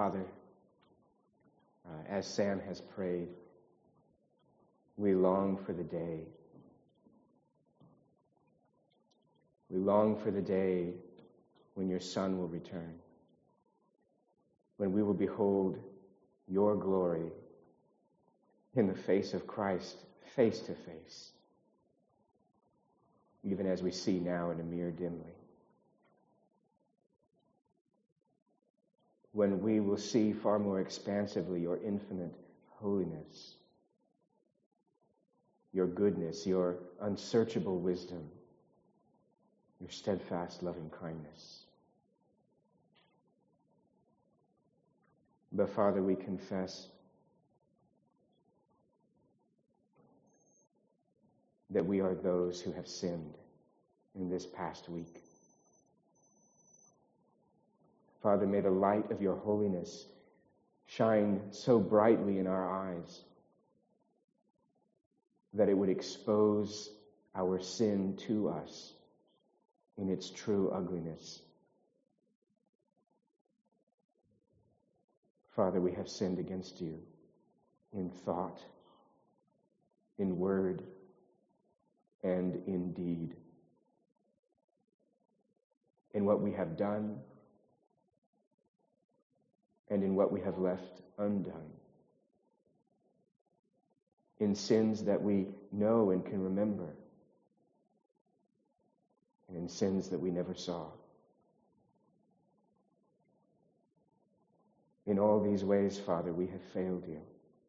Father, as Sam has prayed, we long for the day. We long for the day when your Son will return, when we will behold your glory in the face of Christ, face to face, even as we see now in a mirror dimly. When we will see far more expansively your infinite holiness, your goodness, your unsearchable wisdom, your steadfast loving kindness. But Father, we confess that we are those who have sinned in this past week. Father, may the light of your holiness shine so brightly in our eyes that it would expose our sin to us in its true ugliness. Father, we have sinned against you in thought, in word, and in deed. In what we have done and in what we have left undone. In sins that we know and can remember, and in sins that we never saw. In all these ways, Father, we have failed you.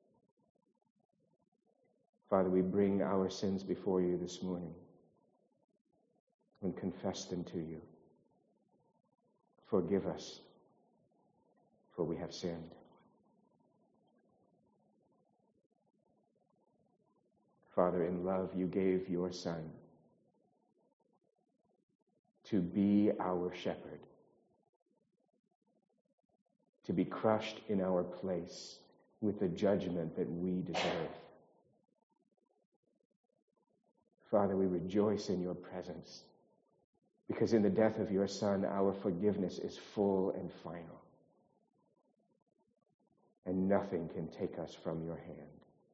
Father, we bring our sins before you this morning and confess them to you. Forgive us, for we have sinned. Father, in love, you gave your Son to be our shepherd, to be crushed in our place with the judgment that we deserve. Father, we rejoice in your presence, because in the death of your Son, our forgiveness is full and final, and nothing can take us from your hand.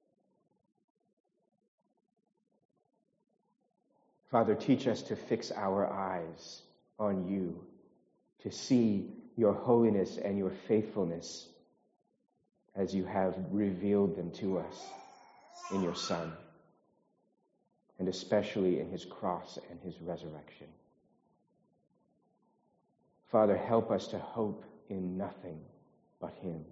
Father, teach us to fix our eyes on you, to see your holiness and your faithfulness as you have revealed them to us in your Son, and especially in his cross and his resurrection. Father, help us to hope in nothing but him.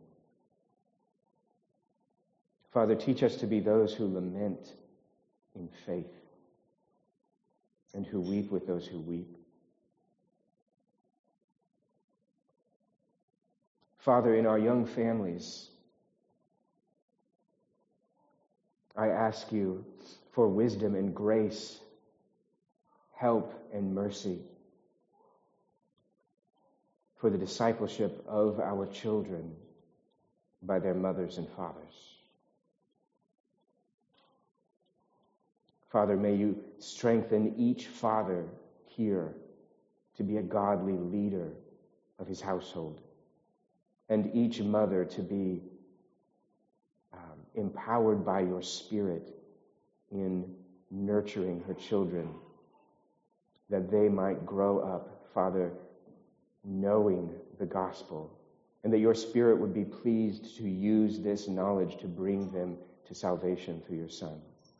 Father, teach us to be those who lament in faith and who weep with those who weep. Father, in our young families, I ask you for wisdom and grace, help and mercy for the discipleship of our children by their mothers and fathers. Father, may you strengthen each father here to be a godly leader of his household, and each mother to be empowered by your Spirit in nurturing her children, that they might grow up, Father, knowing the gospel, and that your Spirit would be pleased to use this knowledge to bring them to salvation through your Son.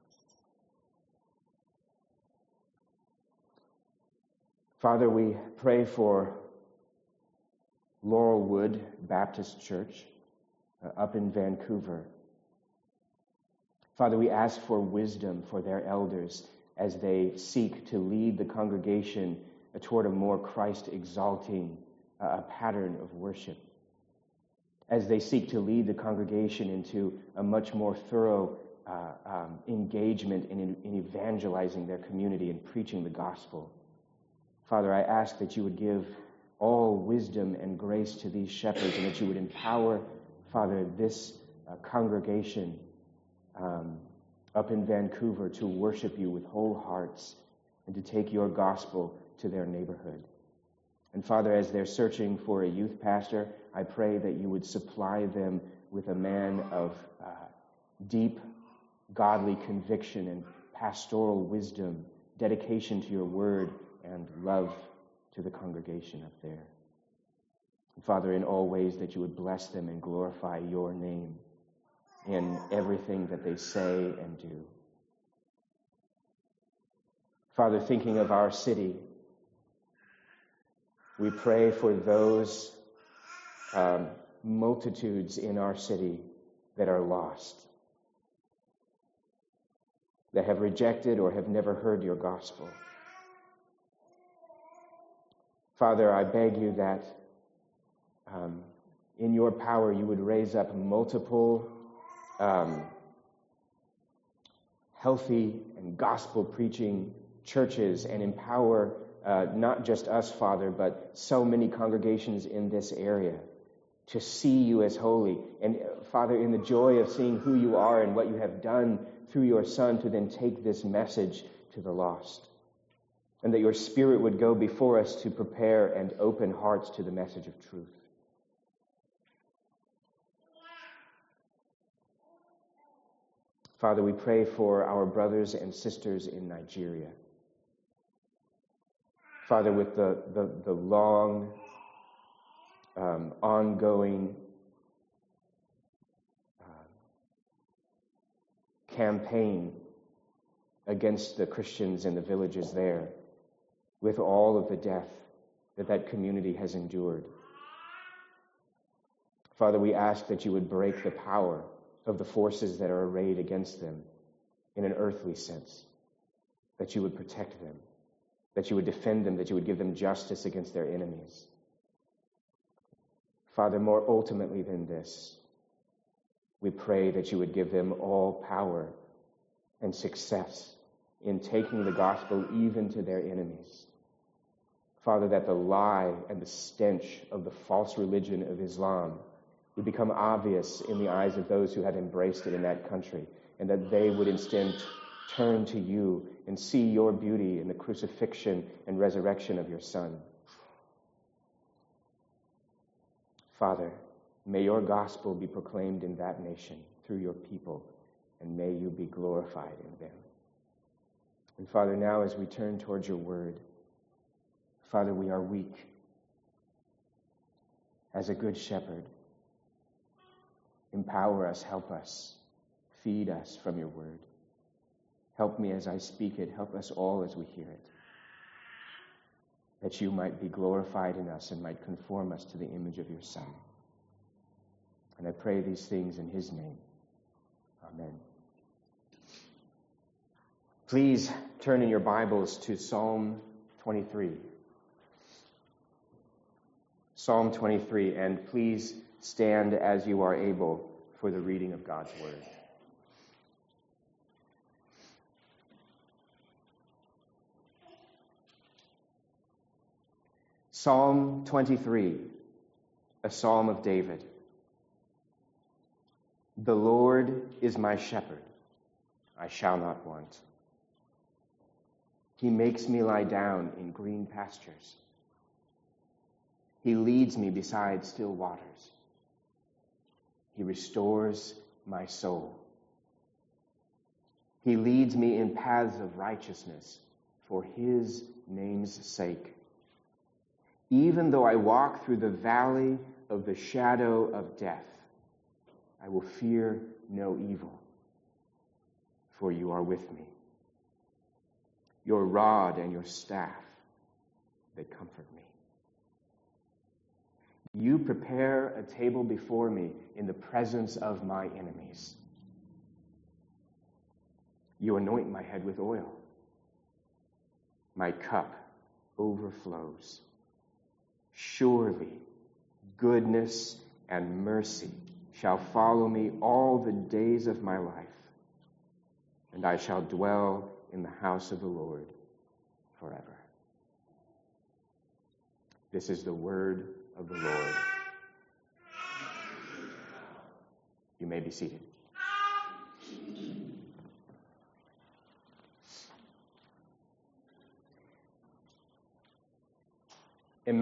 Father, we pray for Laurelwood Baptist Church up in Vancouver. Father, we ask for wisdom for their elders as they seek to lead the congregation toward a more Christ-exalting pattern of worship, as they seek to lead the congregation into a much more thorough engagement in evangelizing their community and preaching the gospel. Father, I ask that you would give all wisdom and grace to these shepherds, and that you would empower, Father, this congregation up in Vancouver to worship you with whole hearts and to take your gospel to their neighborhood. And Father, as they're searching for a youth pastor, I pray that you would supply them with a man of deep, godly conviction and pastoral wisdom, dedication to your word, and love to the congregation up there. And Father, in all ways that you would bless them and glorify your name in everything that they say and do. Father, thinking of our city, we pray for those multitudes in our city that are lost, that have rejected or have never heard your gospel. Father, I beg you that in your power you would raise up multiple healthy and gospel-preaching churches and empower not just us, Father, but so many congregations in this area to see you as holy. And Father, in the joy of seeing who you are and what you have done through your Son, to then take this message to the lost. And that your Spirit would go before us to prepare and open hearts to the message of truth. Father, we pray for our brothers and sisters in Nigeria. Father, with the long, ongoing campaign against the Christians in the villages there, with all of the death that community has endured. Father, we ask that you would break the power of the forces that are arrayed against them in an earthly sense, that you would protect them, that you would defend them, that you would give them justice against their enemies. Father, more ultimately than this, we pray that you would give them all power and success in taking the gospel even to their enemies. Father, that the lie and the stench of the false religion of Islam would become obvious in the eyes of those who have embraced it in that country, and that they would instead turn to you and see your beauty in the crucifixion and resurrection of your Son. Father, may your gospel be proclaimed in that nation through your people, and may you be glorified in them. And Father, now as we turn towards your word, Father, we are weak. As a good shepherd, empower us, help us, feed us from your word. Help me as I speak it, help us all as we hear it, that you might be glorified in us and might conform us to the image of your Son. And I pray these things in his name. Amen. Please turn in your Bibles to Psalm 23. Psalm 23, and please stand as you are able for the reading of God's word. Psalm 23, a psalm of David. The Lord is my shepherd, I shall not want. He makes me lie down in green pastures. He leads me beside still waters. He restores my soul. He leads me in paths of righteousness for his name's sake. Even though I walk through the valley of the shadow of death, I will fear no evil, for you are with me. Your rod and your staff, they comfort me. You prepare a table before me in the presence of my enemies. You anoint my head with oil. My cup overflows. Surely goodness and mercy shall follow me all the days of my life, and I shall dwell in the house of the Lord forever. This is the word of the Lord. You may be seated.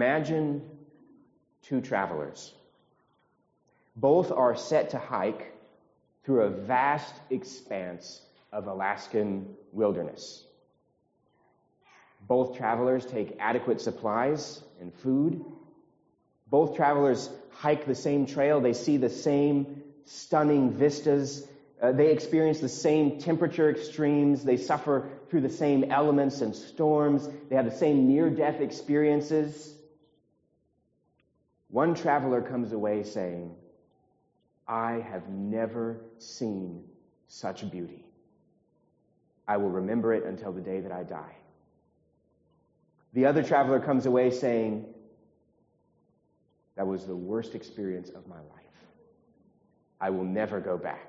Imagine two travelers. Both are set to hike through a vast expanse of Alaskan wilderness. Both travelers take adequate supplies and food. Both travelers hike the same trail. They see the same stunning vistas. They experience the same temperature extremes. They suffer through the same elements and storms. They have the same near-death experiences. One traveler comes away saying, I have never seen such beauty. I will remember it until the day that I die. The other traveler comes away saying, that was the worst experience of my life. I will never go back.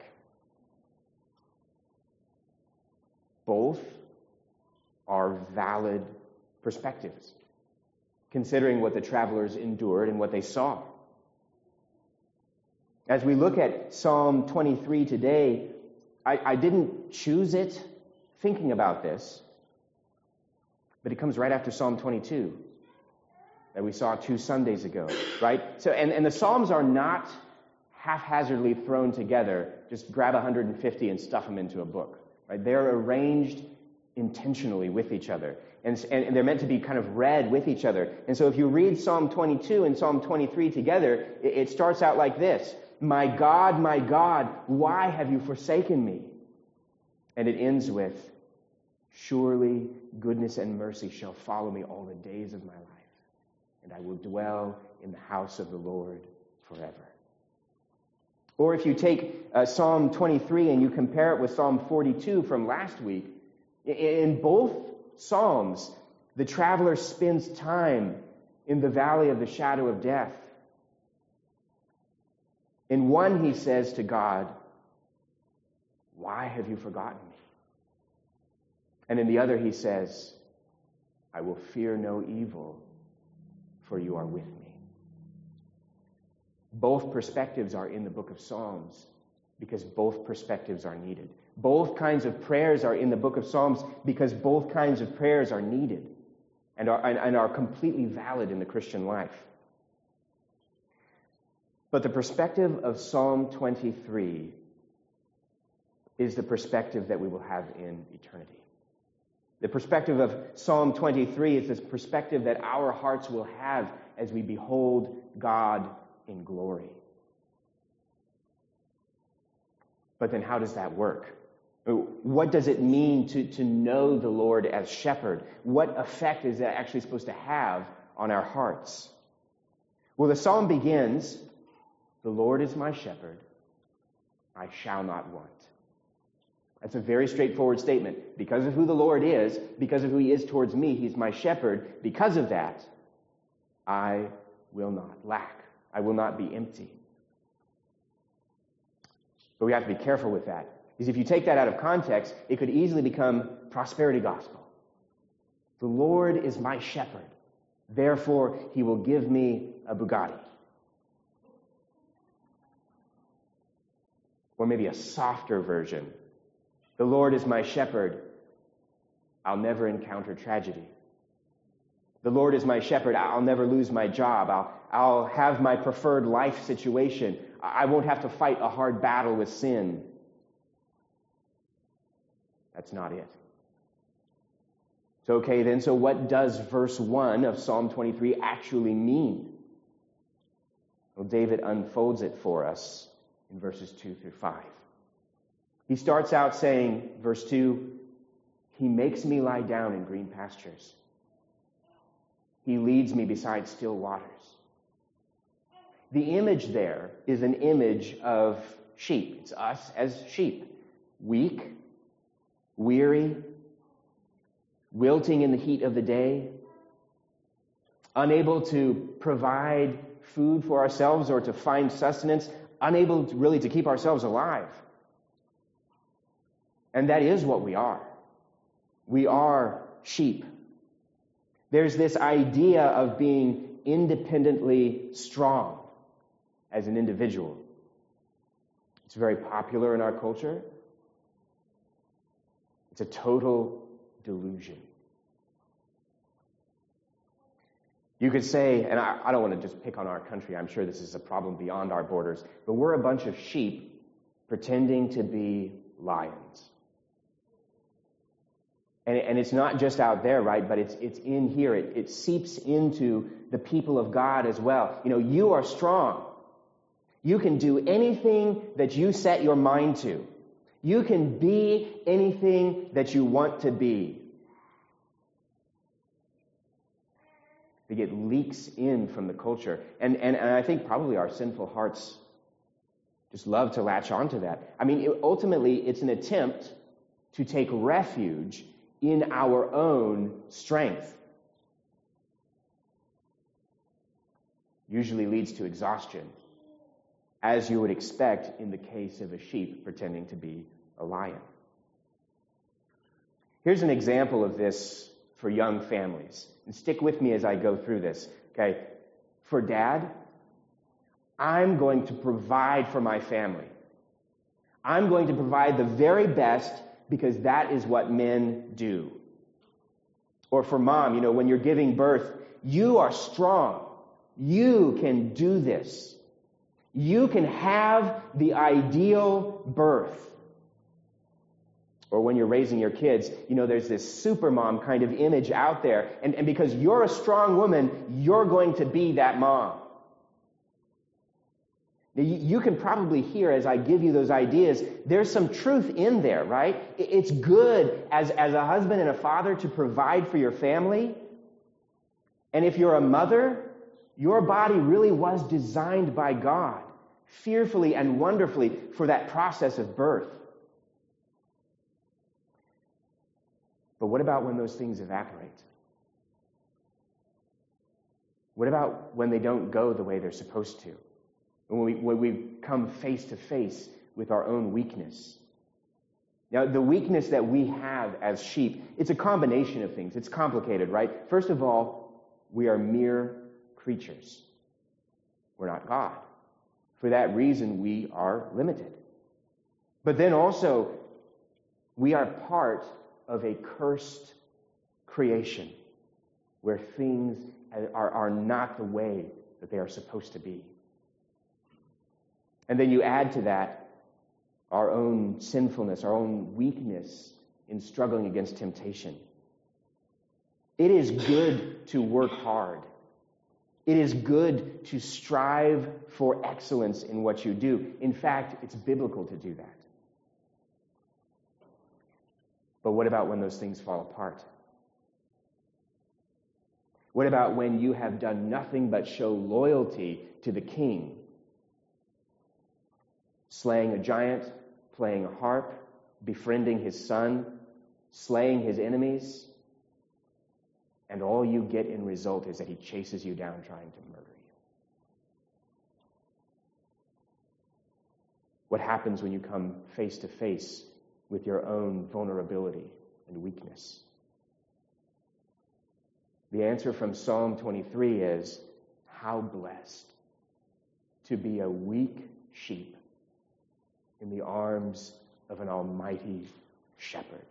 Both are valid perspectives, considering what the travelers endured and what they saw. As we look at Psalm 23 today, I didn't choose it thinking about this, but it comes right after Psalm 22 that we saw 2 Sundays ago, right? So, and the Psalms are not haphazardly thrown together, just grab 150 and stuff them into a book, right? They're arranged intentionally with each other, and they're meant to be kind of read with each other. And so if you read Psalm 22 and Psalm 23 together, it starts out like this: my God, why have you forsaken me? And it ends with, surely goodness and mercy shall follow me all the days of my life, and I will dwell in the house of the Lord forever. Or if you take Psalm 23 and you compare it with Psalm 42 from last week, in both Psalms, the traveler spends time in the valley of the shadow of death. In one, he says to God, why have you forgotten me? And in the other, he says, I will fear no evil, for you are with me. Both perspectives are in the book of Psalms because both perspectives are needed. Both kinds of prayers are in the book of Psalms because both kinds of prayers are needed and are completely valid in the Christian life. But the perspective of Psalm 23 is the perspective that we will have in eternity. The perspective of Psalm 23 is this perspective that our hearts will have as we behold God in glory. But then how does that work? What does it mean to know the Lord as shepherd? What effect is that actually supposed to have on our hearts? Well, the psalm begins, the Lord is my shepherd, I shall not want. That's a very straightforward statement. Because of who the Lord is, because of who he is towards me, he's my shepherd. Because of that, I will not lack. I will not be empty. But we have to be careful with that. Because if you take that out of context, it could easily become prosperity gospel. The Lord is my shepherd. Therefore, he will give me a Bugatti. Or maybe a softer version. The Lord is my shepherd. I'll never encounter tragedy. The Lord is my shepherd. I'll never lose my job. I'll have my preferred life situation. I won't have to fight a hard battle with sin. That's not it. So, okay, then, so what does verse 1 of Psalm 23 actually mean? Well, David unfolds it for us in verses 2 through 5. He starts out saying, verse 2, he makes me lie down in green pastures. He leads me beside still waters. The image there is an image of sheep. It's us as sheep. Weak, weary, wilting in the heat of the day, unable to provide food for ourselves or to find sustenance, unable really to keep ourselves alive. And that is what we are. We are sheep. There's this idea of being independently strong as an individual. It's very popular in our culture. It's a total delusion. You could say, and I don't want to just pick on our country, I'm sure this is a problem beyond our borders, but we're a bunch of sheep pretending to be lions. And it's not just out there, right? But it's in here. It seeps into the people of God as well. You are strong. You can do anything that you set your mind to. You can be anything that you want to be. It leaks in from the culture. And I think probably our sinful hearts just love to latch onto that. Ultimately, it's an attempt to take refuge in our own strength. Usually leads to exhaustion, as you would expect in the case of a sheep pretending to be a lion. Here's an example of this for young families. And stick with me as I go through this, okay? For dad, I'm going to provide for my family. I'm going to provide the very best because that is what men do. Or for mom, when you're giving birth, you are strong. You can do this. You can have the ideal birth. Or when you're raising your kids, there's this super mom kind of image out there. And because you're a strong woman, you're going to be that mom. Now, you can probably hear as I give you those ideas, there's some truth in there, right? It's good as a husband and a father to provide for your family. And if you're a mother, your body really was designed by God, fearfully and wonderfully, for that process of birth. But what about when those things evaporate? What about when they don't go the way they're supposed to? When we come face to face with our own weakness? Now, the weakness that we have as sheep, it's a combination of things. It's complicated, right? First of all, we are mere creatures. We're not God. For that reason, we are limited. But then also, we are part of a cursed creation where things are not the way that they are supposed to be. And then you add to that our own sinfulness, our own weakness in struggling against temptation. It is good to work hard. It is good to strive for excellence in what you do. In fact, it's biblical to do that. But what about when those things fall apart? What about when you have done nothing but show loyalty to the king? Slaying a giant, playing a harp, befriending his son, slaying his enemies, and all you get in result is that he chases you down trying to murder you. What happens when you come face to face with your own vulnerability and weakness? The answer from Psalm 23 is, how blessed to be a weak sheep in the arms of an almighty shepherd.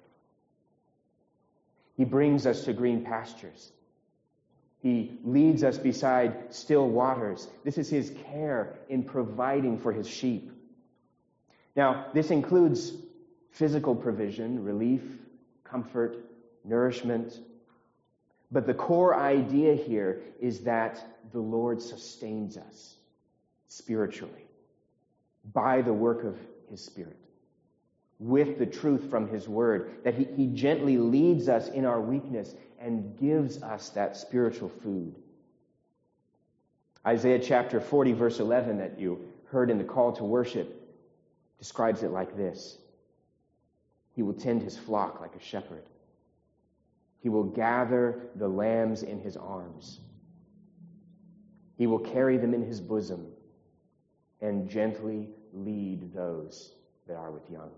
He brings us to green pastures. He leads us beside still waters. This is his care in providing for his sheep. Now, this includes physical provision, relief, comfort, nourishment. But the core idea here is that the Lord sustains us spiritually by the work of his Spirit, with the truth from his word, that he gently leads us in our weakness and gives us that spiritual food. Isaiah chapter 40, verse 11 that you heard in the call to worship describes it like this. He will tend his flock like a shepherd. He will gather the lambs in his arms. He will carry them in his bosom and gently lead those that are with young.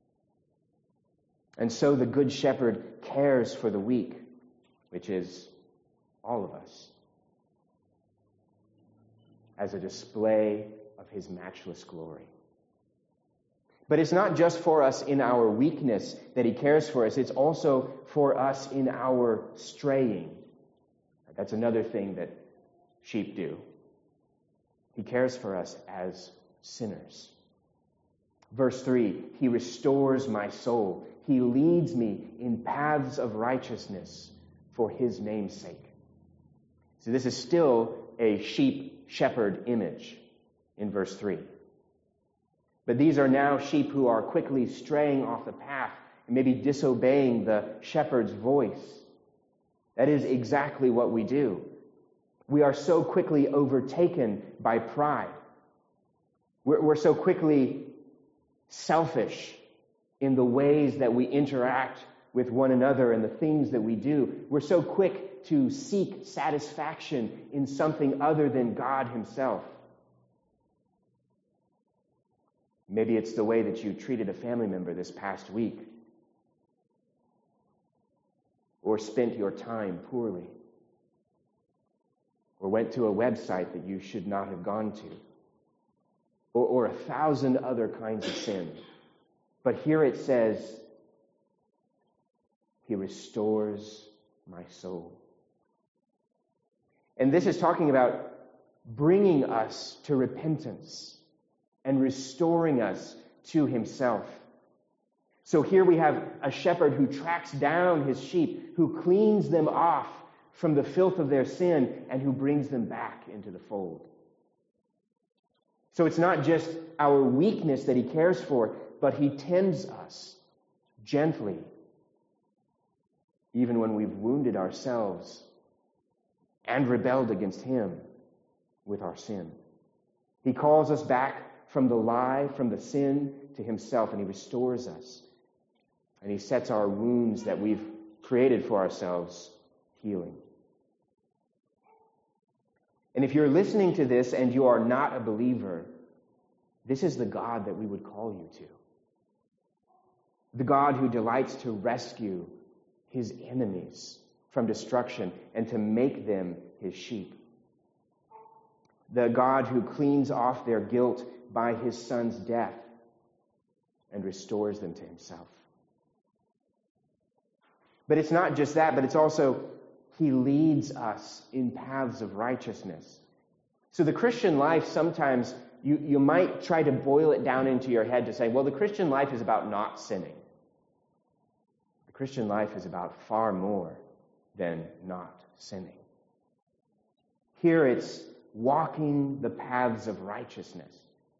And so the Good Shepherd cares for the weak, which is all of us, as a display of his matchless glory. But it's not just for us in our weakness that he cares for us. It's also for us in our straying. That's another thing that sheep do. He cares for us as sinners. Verse 3, he restores my soul. He leads me in paths of righteousness for his name's sake. So this is still a sheep-shepherd image in verse 3. But these are now sheep who are quickly straying off the path and maybe disobeying the shepherd's voice. That is exactly what we do. We are so quickly overtaken by pride. We're so quickly selfish in the ways that we interact with one another and the things that we do. We're so quick to seek satisfaction in something other than God himself. Maybe it's the way that you treated a family member this past week, or spent your time poorly, or went to a website that you should not have gone to, or 1,000 other kinds of sin. But here it says, he restores my soul. And this is talking about bringing us to repentance and restoring us to himself. So here we have a shepherd who tracks down his sheep, who cleans them off from the filth of their sin, and who brings them back into the fold. So it's not just our weakness that he cares for, but he tends us gently, even when we've wounded ourselves and rebelled against him with our sin. He calls us back from the lie, from the sin, to himself, and he restores us. And he sets our wounds that we've created for ourselves healing. And if you're listening to this and you are not a believer, this is the God that we would call you to. The God who delights to rescue his enemies from destruction and to make them his sheep. The God who cleans off their guilt by his son's death and restores them to himself. But it's not just that, but it's also he leads us in paths of righteousness. So the Christian life, sometimes you might try to boil it down into your head to say, well, the Christian life is about not sinning. The Christian life is about far more than not sinning. Here it's walking the paths of righteousness.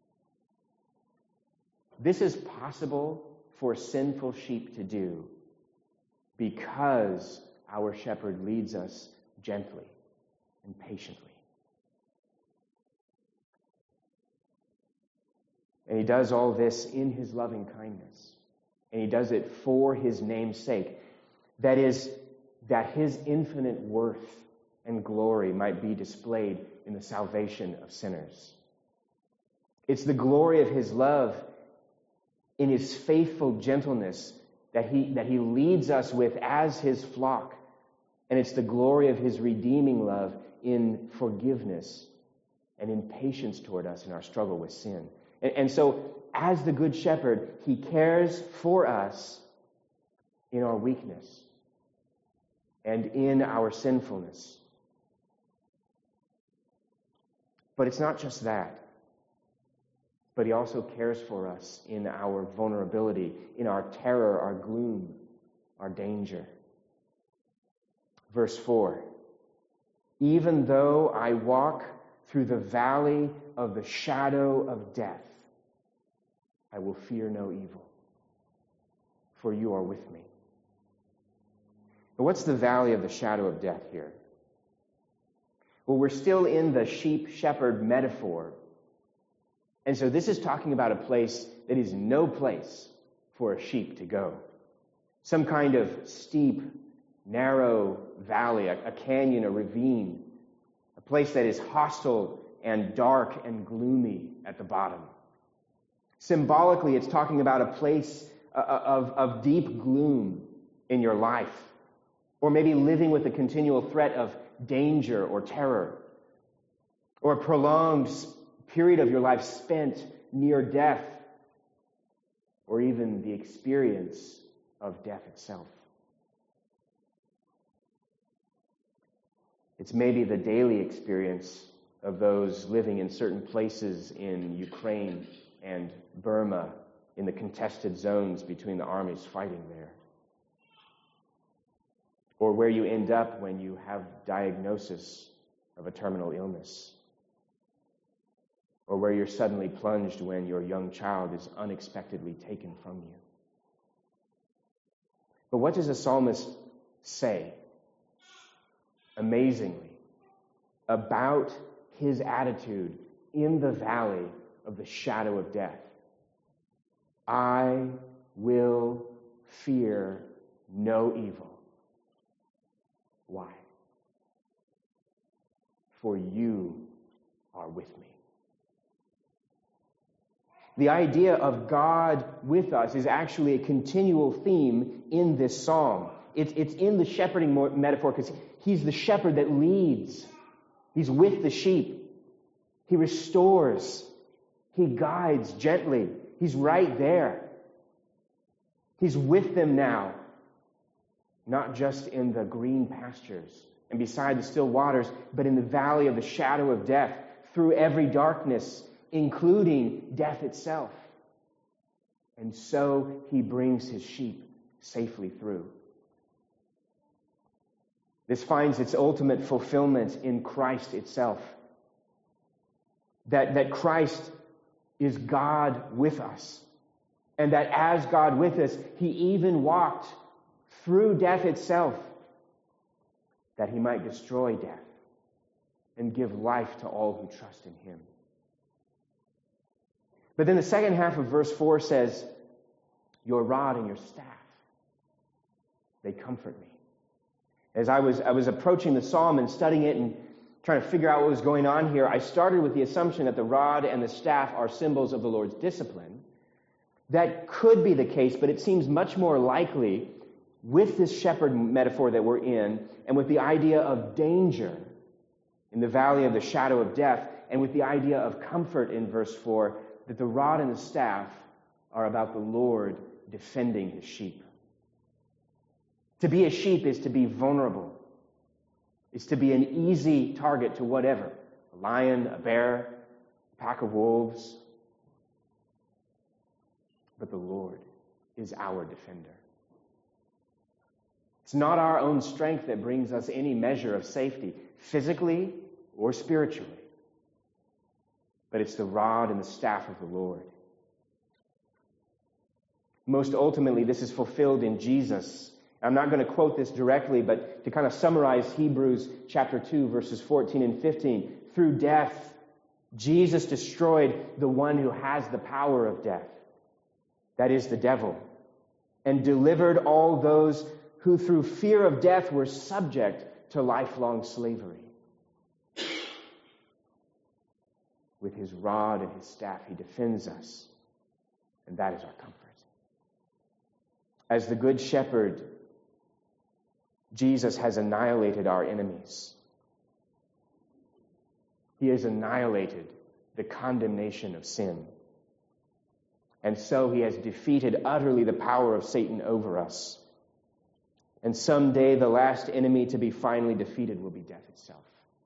This is possible for sinful sheep to do because our shepherd leads us gently and patiently. And he does all this in his loving kindness. And he does it for his name's sake. That is, that his infinite worth and glory might be displayed in the salvation of sinners. It's the glory of his love in his faithful gentleness that he leads us with as his flock. And it's the glory of his redeeming love in forgiveness and in patience toward us in our struggle with sin. And so, as the Good Shepherd, he cares for us in our weakness and in our sinfulness. But it's not just that. But he also cares for us in our vulnerability, in our terror, our gloom, our danger. Verse 4, even though I walk through the valley of the shadow of death, I will fear no evil, for you are with me. But what's the valley of the shadow of death here? Well, we're still in the sheep-shepherd metaphor. And so this is talking about a place that is no place for a sheep to go. Some kind of steep, narrow valley, a canyon, a ravine, a place that is hostile and dark and gloomy at the bottom. Symbolically, it's talking about a place of deep gloom in your life, or maybe living with a continual threat of danger or terror, or a prolonged period of your life spent near death, or even the experience of death itself. It's maybe the daily experience of those living in certain places in Ukraine and Burma, in the contested zones between the armies fighting there. Or where you end up when you have diagnosis of a terminal illness. Or where you're suddenly plunged when your young child is unexpectedly taken from you. But what does the psalmist say, amazingly, about his attitude in the valley of the shadow of death? I will fear no evil. Why? For you are with me. The idea of God with us is actually a continual theme in this psalm. It's in the shepherding metaphor because he's the shepherd that leads. He's with the sheep. He restores. He guides gently. He's right there. He's with them now, not just in the green pastures and beside the still waters, but in the valley of the shadow of death, through every darkness, including death itself. And so he brings his sheep safely through. This finds its ultimate fulfillment in Christ itself. That Christ is God with us. And that as God with us, he even walked through death itself, that he might destroy death and give life to all who trust in him. But then the second half of verse 4 says, your rod and your staff, they comfort me. As I was approaching the psalm and studying it and trying to figure out what was going on here, I started with the assumption that the rod and the staff are symbols of the Lord's discipline. That could be the case, but it seems much more likely with this shepherd metaphor that we're in, and with the idea of danger in the valley of the shadow of death, and with the idea of comfort in verse 4, that the rod and the staff are about the Lord defending his sheep. To be a sheep is to be vulnerable. It's to be an easy target to whatever. A lion, a bear, a pack of wolves. But the Lord is our defender. It's not our own strength that brings us any measure of safety, physically or spiritually. But it's the rod and the staff of the Lord. Most ultimately, this is fulfilled in Jesus. I'm not going to quote this directly, but to kind of summarize Hebrews chapter 2, verses 14 and 15. Through death, Jesus destroyed the one who has the power of death. That is the devil. And delivered all those who through fear of death were subject to lifelong slavery. With his rod and his staff, he defends us. And that is our comfort. As the good shepherd, Jesus has annihilated our enemies. He has annihilated the condemnation of sin. And so he has defeated utterly the power of Satan over us. And someday the last enemy to be finally defeated will be death itself.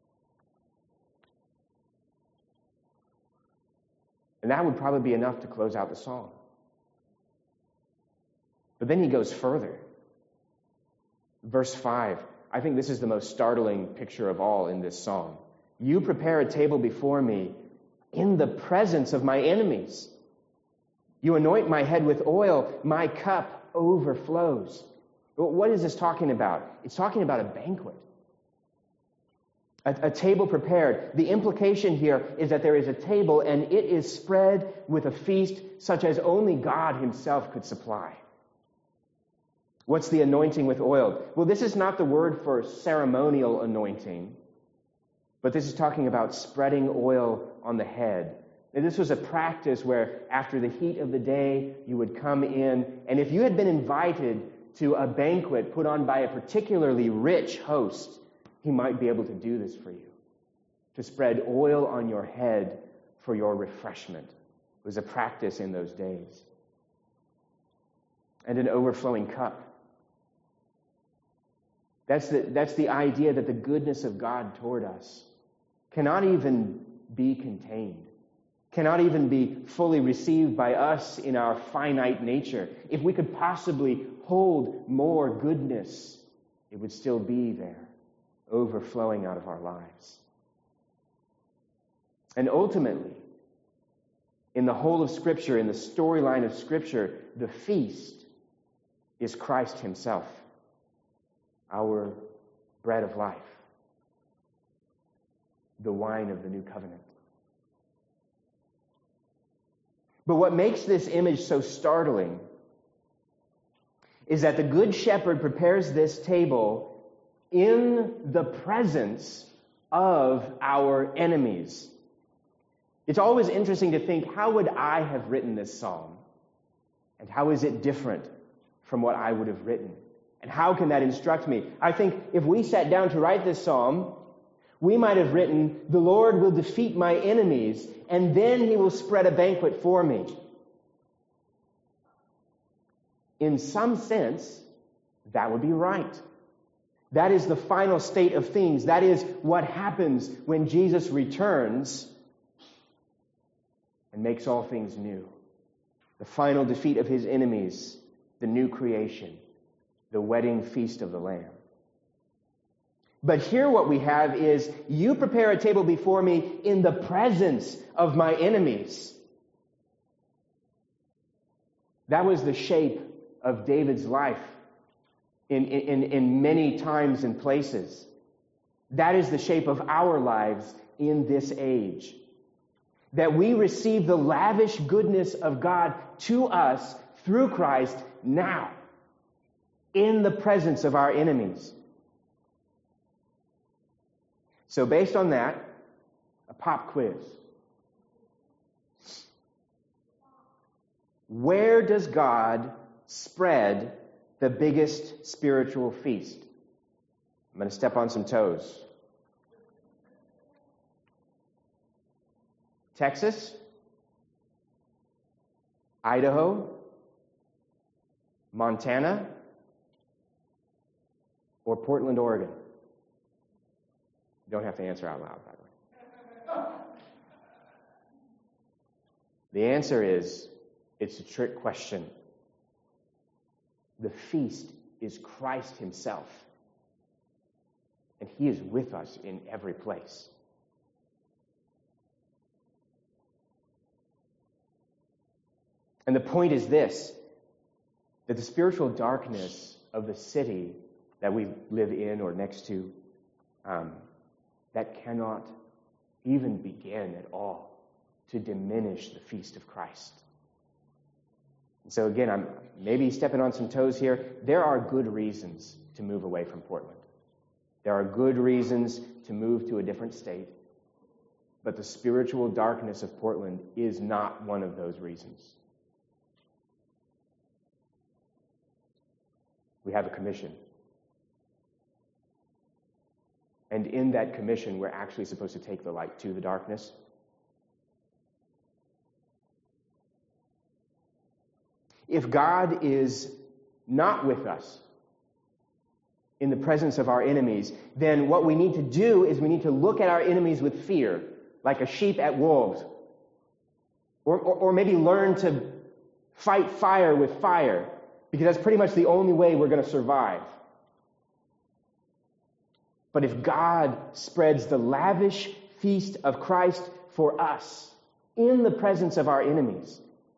And that would probably be enough to close out the psalm. But then he goes further. Verse 5, I think this is the most startling picture of all in this psalm. You prepare a table before me in the presence of my enemies. You anoint my head with oil, my cup overflows. What is this talking about? It's talking about a banquet. A table prepared. The implication here is that there is a table and it is spread with a feast such as only God himself could supply. What's the anointing with oil? Well, this is not the word for ceremonial anointing, but this is talking about spreading oil on the head. And this was a practice where after the heat of the day, you would come in, and if you had been invited to a banquet put on by a particularly rich host, he might be able to do this for you, to spread oil on your head for your refreshment. It was a practice in those days. And an overflowing cup. That's the idea that the goodness of God toward us cannot even be contained, cannot even be fully received by us in our finite nature. If we could possibly hold more goodness, it would still be there, overflowing out of our lives. And ultimately, in the whole of Scripture, in the storyline of Scripture, the feast is Christ himself, our bread of life, the wine of the new covenant. But what makes this image so startling is that the Good Shepherd prepares this table in the presence of our enemies. It's always interesting to think, how would I have written this psalm? And how is it different from what I would have written? And how can that instruct me? I think if we sat down to write this psalm, we might have written, the Lord will defeat my enemies, and then he will spread a banquet for me. In some sense, that would be right. That is the final state of things. That is what happens when Jesus returns and makes all things new. The final defeat of his enemies, the new creation, the wedding feast of the Lamb. But here what we have is, you prepare a table before me in the presence of my enemies. That was the shape of David's life in many times and places. That is the shape of our lives in this age. That we receive the lavish goodness of God to us through Christ now, in the presence of our enemies. So based on that, a pop quiz. Where does God spread the biggest spiritual feast? I'm going to step on some toes. Texas? Idaho? Montana? Or Portland, Oregon? You don't have to answer out loud, by the way. The answer is, it's a trick question. The feast is Christ himself. And he is with us in every place. And the point is this, that the spiritual darkness of the city that we live in or next to, that cannot even begin at all to diminish the feast of Christ. And so again, I'm maybe stepping on some toes here. There are good reasons to move away from Portland. There are good reasons to move to a different state. But the spiritual darkness of Portland is not one of those reasons. We have a commission. And in that commission, we're actually supposed to take the light to the darkness. If God is not with us in the presence of our enemies, then what we need to do is we need to look at our enemies with fear, like a sheep at wolves. Or maybe learn to fight fire with fire, because that's pretty much the only way we're going to survive. But if God spreads the lavish feast of Christ for us in the presence of our enemies,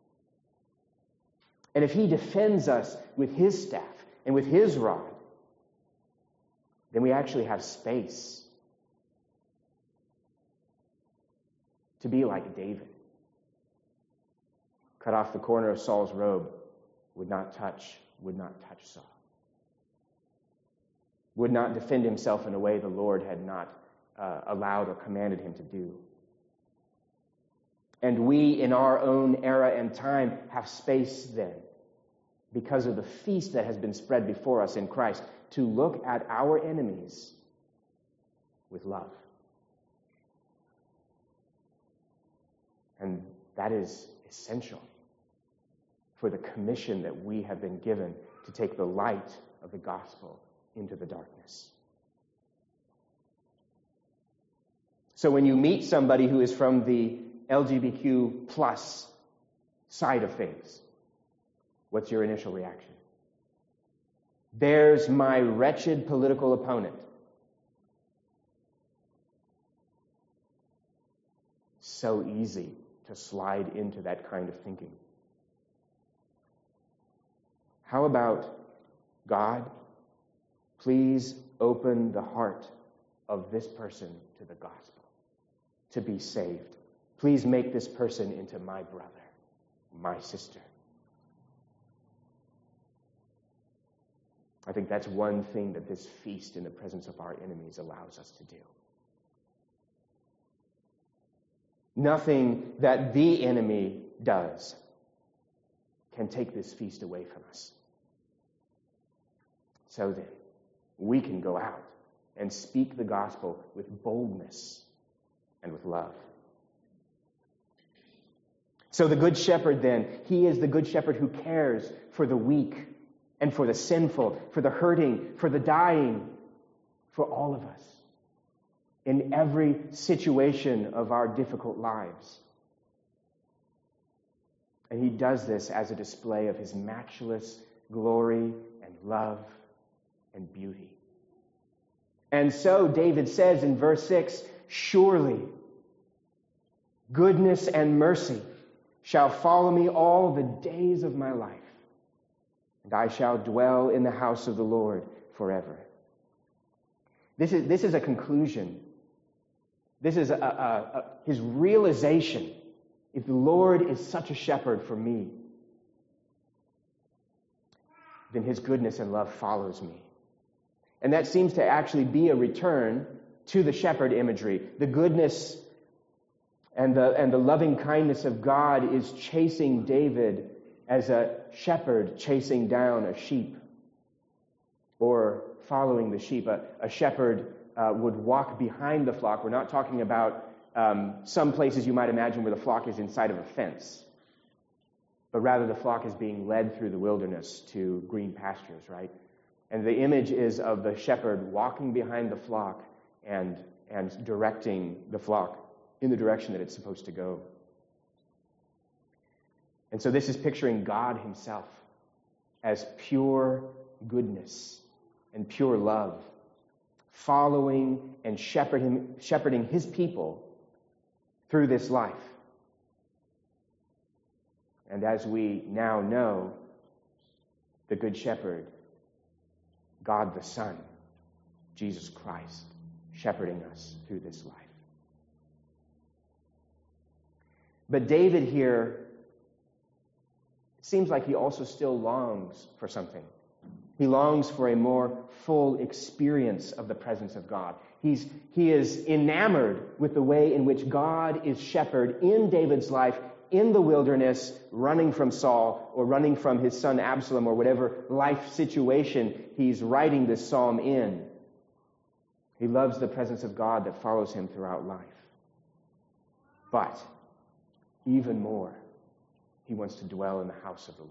and if he defends us with his staff and with his rod, then we actually have space to be like David. Cut off the corner of Saul's robe, would not touch Saul. Would not defend himself in a way the Lord had not allowed or commanded him to do. And we, in our own era and time, have space then, because of the feast that has been spread before us in Christ, to look at our enemies with love. And that is essential for the commission that we have been given to take the light of the gospel into the darkness. So when you meet somebody who is from the LGBTQ plus side of things, what's your initial reaction? There's my wretched political opponent. So easy to slide into that kind of thinking. How about, God, please open the heart of this person to the gospel, to be saved. Please make this person into my brother, my sister. I think that's one thing that this feast in the presence of our enemies allows us to do. Nothing that the enemy does can take this feast away from us. So then, we can go out and speak the gospel with boldness and with love. So the Good Shepherd then, he is the Good Shepherd who cares for the weak and for the sinful, for the hurting, for the dying, for all of us in every situation of our difficult lives. And he does this as a display of his matchless glory and love and beauty. And so David says in verse 6, surely goodness and mercy shall follow me all the days of my life, and I shall dwell in the house of the Lord forever. This is a conclusion. This is his realization. If the Lord is such a shepherd for me, then his goodness and love follows me. And that seems to actually be a return to the shepherd imagery. The goodness and the loving kindness of God is chasing David as a shepherd chasing down a sheep or following the sheep. A shepherd would walk behind the flock. We're not talking about some places you might imagine where the flock is inside of a fence, but rather the flock is being led through the wilderness to green pastures, right? And the image is of the shepherd walking behind the flock and directing the flock in the direction that it's supposed to go. And so this is picturing God himself as pure goodness and pure love, following and shepherding his people through this life. And as we now know, the Good Shepherd, God the Son, Jesus Christ, shepherding us through this life. But David here, it seems like he also still longs for something. He longs for a more full experience of the presence of God. He is enamored with the way in which God is shepherd in David's life, in the wilderness, running from Saul or running from his son Absalom or whatever life situation he's writing this psalm in. He loves the presence of God that follows him throughout life. But even more, he wants to dwell in the house of the Lord.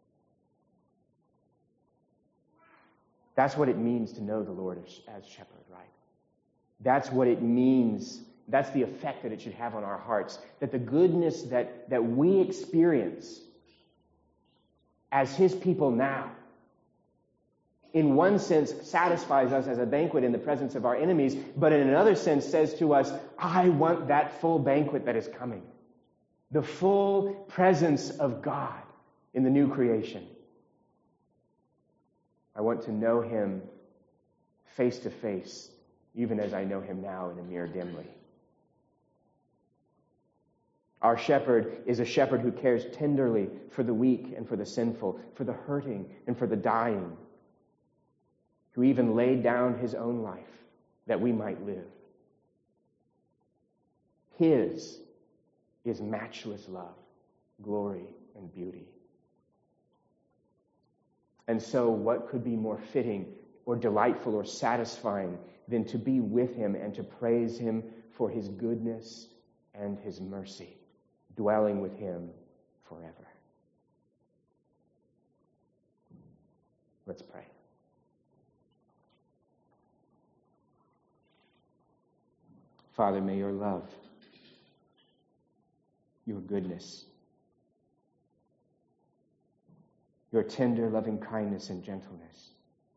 That's what it means to know the Lord as shepherd, right? That's what it means. That's the effect that it should have on our hearts. That the goodness that we experience as his people now, in one sense, satisfies us as a banquet in the presence of our enemies, but in another sense says to us, I want that full banquet that is coming. The full presence of God in the new creation. I want to know him face to face, even as I know him now in a mirror dimly. Our shepherd is a shepherd who cares tenderly for the weak and for the sinful, for the hurting and for the dying, who even laid down his own life that we might live. His is matchless love, glory, and beauty. And so what could be more fitting or delightful or satisfying than to be with him and to praise him for his goodness and his mercy, dwelling with him forever. Let's pray. Father, may your love, your goodness, your tender loving kindness and gentleness,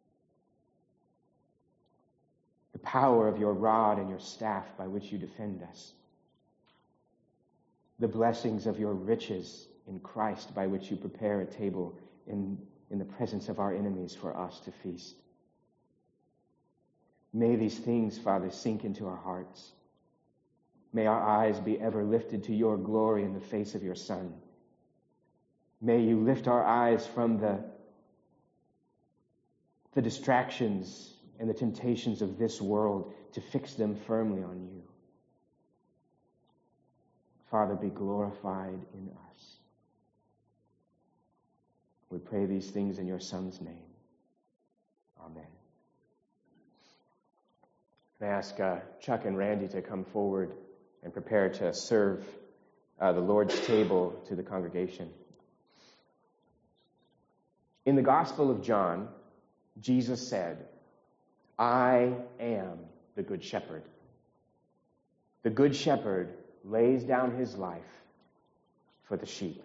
the power of your rod and your staff by which you defend us, the blessings of your riches in Christ by which you prepare a table in the presence of our enemies for us to feast. May these things, Father, sink into our hearts. May our eyes be ever lifted to your glory in the face of your Son. May you lift our eyes from the distractions and the temptations of this world to fix them firmly on you. Father, be glorified in us. We pray these things in your Son's name. Amen. I ask Chuck and Randy to come forward and prepare to serve the Lord's table to the congregation. In the Gospel of John, Jesus said, "I am the Good Shepherd. The Good Shepherd lays down his life for the sheep."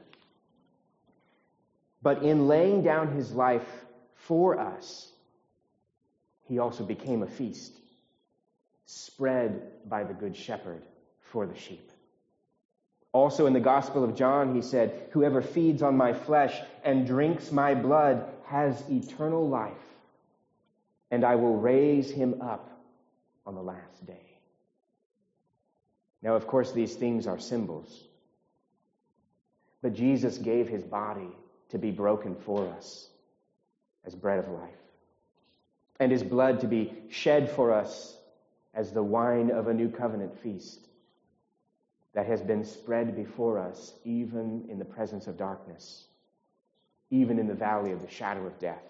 But in laying down his life for us, he also became a feast, spread by the Good Shepherd for the sheep. Also in the Gospel of John, he said, "Whoever feeds on my flesh and drinks my blood has eternal life, and I will raise him up on the last day." Now, of course, these things are symbols. But Jesus gave his body to be broken for us as bread of life, and his blood to be shed for us as the wine of a new covenant feast that has been spread before us even in the presence of darkness, even in the valley of the shadow of death.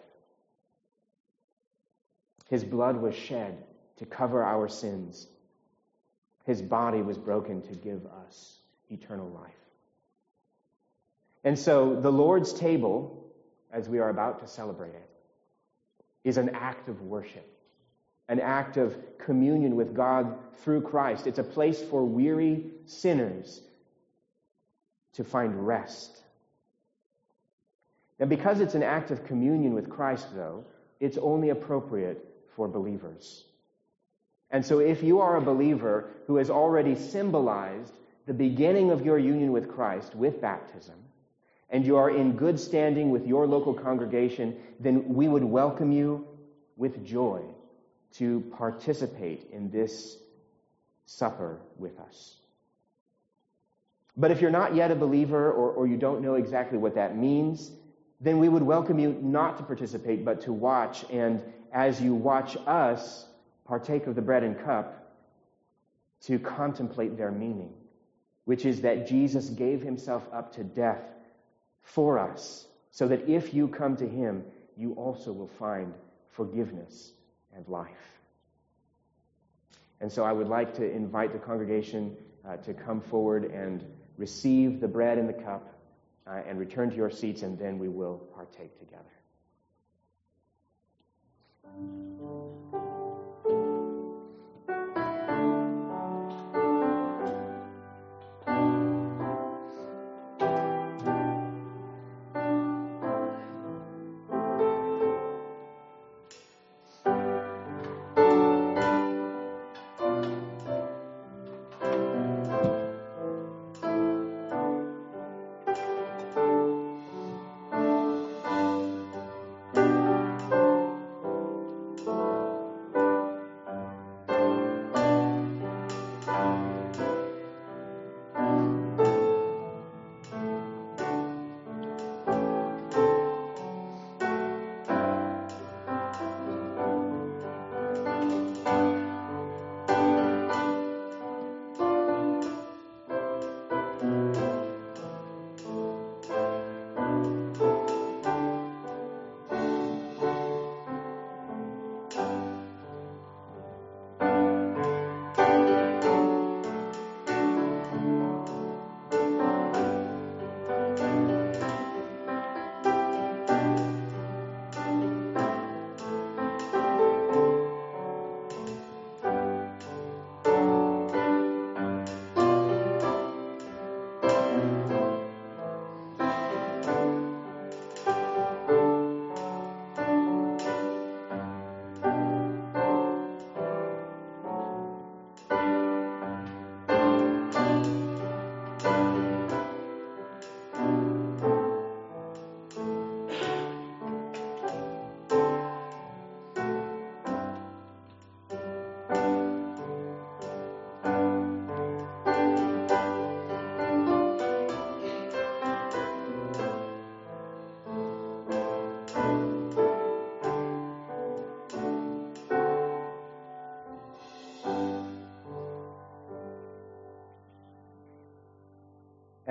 His blood was shed to cover our sins. His body was broken to give us eternal life. And so the Lord's table, as we are about to celebrate it, is an act of worship, an act of communion with God through Christ. It's a place for weary sinners to find rest. Now, because it's an act of communion with Christ, though, it's only appropriate for believers. And so if you are a believer who has already symbolized the beginning of your union with Christ with baptism, and you are in good standing with your local congregation, then we would welcome you with joy to participate in this supper with us. But if you're not yet a believer, or you don't know exactly what that means, then we would welcome you not to participate, but to watch. And as you watch us partake of the bread and cup, to contemplate their meaning, which is that Jesus gave himself up to death for us, so that if you come to him, you also will find forgiveness and life. And so I would like to invite the congregation to come forward and receive the bread and the cup and return to your seats, and then we will partake together.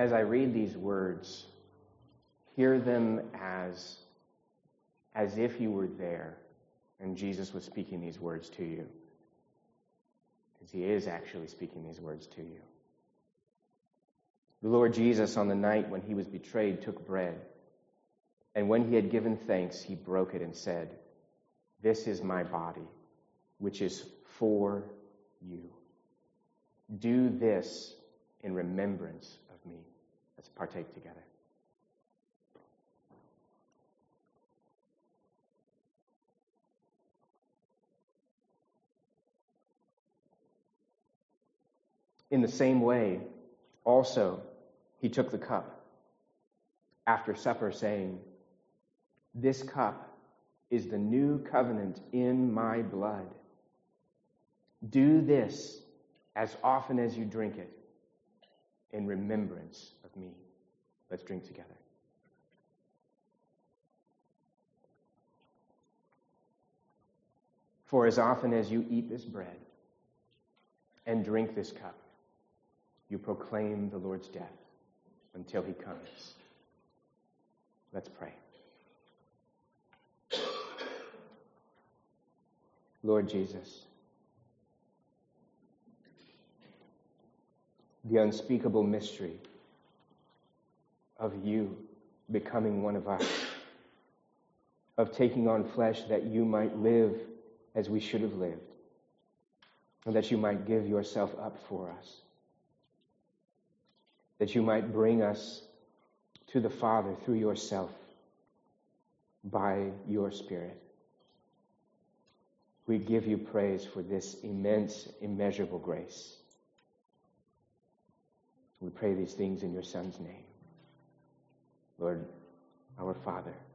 as I read these words, hear them as if you were there and Jesus was speaking these words to you. Because he is actually speaking these words to you. The Lord Jesus, on the night when he was betrayed, took bread. And when he had given thanks, he broke it and said, "This is my body, which is for you. Do this in remembrance of me." Let's partake together. In the same way, also, he took the cup after supper, saying, "This cup is the new covenant in my blood. Do this as often as you drink it in remembrance of me." Let's drink together. For as often as you eat this bread and drink this cup, you proclaim the Lord's death until he comes. Let's pray. Lord Jesus, the unspeakable mystery of you becoming one of us, of taking on flesh that you might live as we should have lived, and that you might give yourself up for us, that you might bring us to the Father through yourself by your Spirit. We give you praise for this immense, immeasurable grace. We pray these things in your Son's name. Lord, our Father,